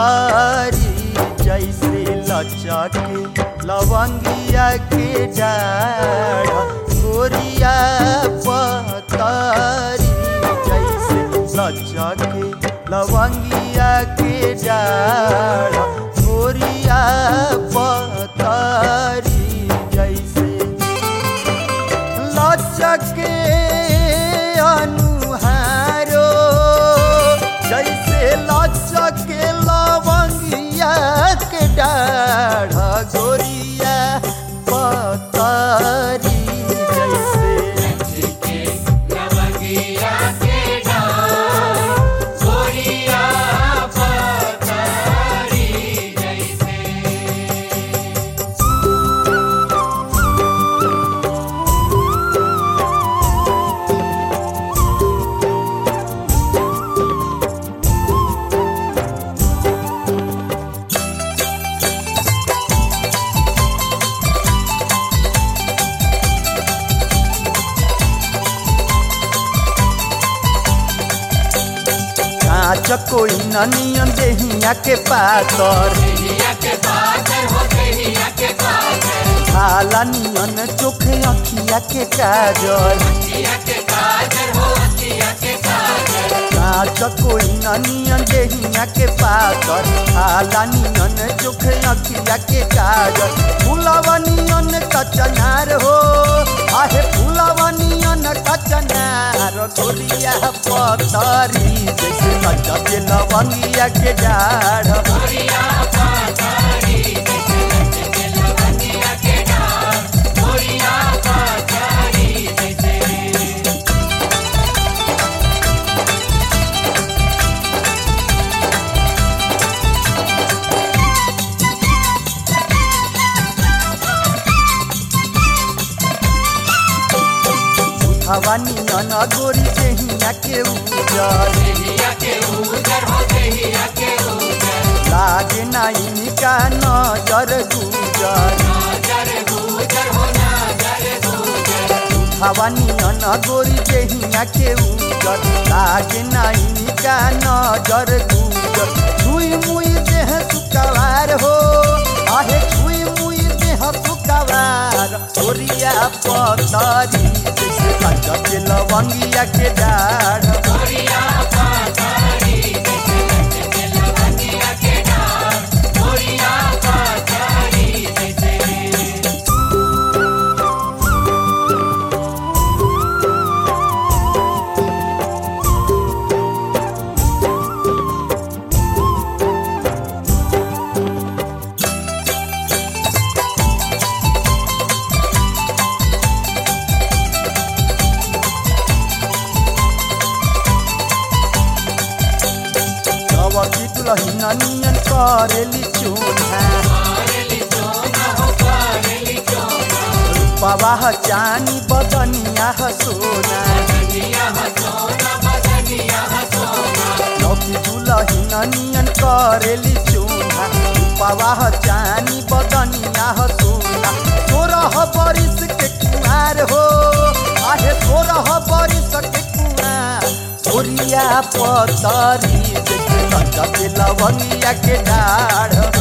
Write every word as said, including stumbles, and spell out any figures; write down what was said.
पतरी जैसे लचके लवंगिया के डाढ़ गोरिया पतरी जैसे लचके लवंगिया के डाढ़ गोरिया पतरी जैसे लचके अनुहारो जैसे लचके लवंगिया के डाढ़ गोरिया पतरी जैसे लचके लवंगिया के डाढ़ गोरिया पतरी जैसे। काच कोई ननियन देहिया के पातर देहिया के पातर हो देहिया के पातर भाला नियन चोखे अखिया के काजल अखिया के काजर हो अखिया के काजर काच कोई ननियन देहिया के पातर भाला नियन चोखे अखिया के काजल फूलवा नियन कचनार हो आहे फूलवा नियन कचनार गोरिया पतरी जैसे लचके लवंगिया के डाढ़ गोरिया पतरी जैसे लचके लवंगिया के डाढ़ गोरिया पतरी जैसे। हवा नियन गोरी देहिया के उजर देहिया के उजर हो देहिया के उजर लागे नाई का नजर गुजर नजर गुजर हो नजर गुजर हवा नियन गोरी देहिया के उजर लागे नाई का नजर गुजर छुई मुई देह सुकवार हो आहे छुई मुई देह सुकवार गोरिया पतरी जैसे लचके लवंगिया के डाढ़ गोरिया पतरी जैसे लचके लवंगिया के डाढ़ गोरिया पतरी जैसे। नवकी दुलहिन नियन करेली चून्हा करेली चोना हो करेली चोना रूपवा चानी बदनिया सोना बदनिया हो सोना बदनिया हो सोना नवकी दुलहिन नियन करेली चून्हा रूपवा चानी बदनिया सोना सोरह बरिस के कुमार हो आहे सोरह बरिस के कुमार गोरिया पतरी जैसे लचके लवंगिया के डाढ़